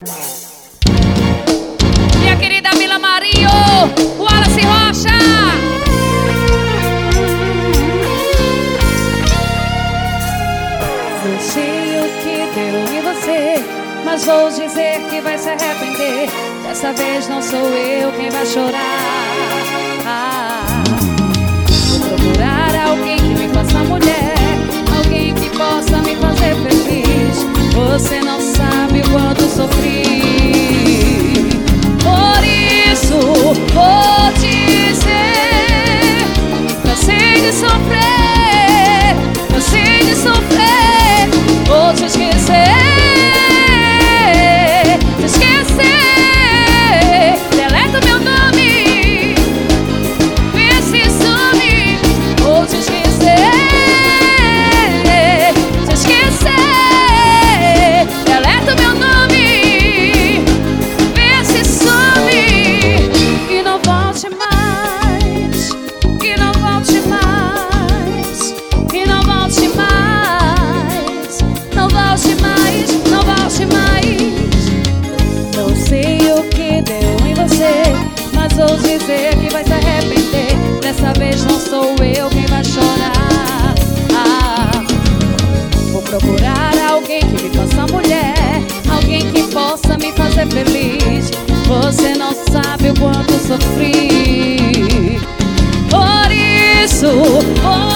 Minha querida Vila Mario, Wallace Rocha. Eu sei o que deu em você, mas vou dizer que vai se arrepender. Dessa vez não sou eu quem vai chorar. Vou procurar alguém que me faça mulher, alguém que possa me fazer feliz. Você não sabe o quanto sofri. Por isso vou dizer: cansei de sofrer, cansei de sofrer. Vou te esquecer, te esquecer. Deleta meu nome, vê se some. Vou te esquecer, te esquecer. Deleta meu nome, vê se some. E não volte mais, e não volte mais, e não volte mais, não volte mais, não volte mais. Não sei o que deu em você, mas vou dizer que vai se arrepender. Dessa vez não sou eu quem vai chorar. Vou procurar alguém que me faça mulher, alguém que possa me fazer feliz. Você não sabe o quanto sofri. Por isso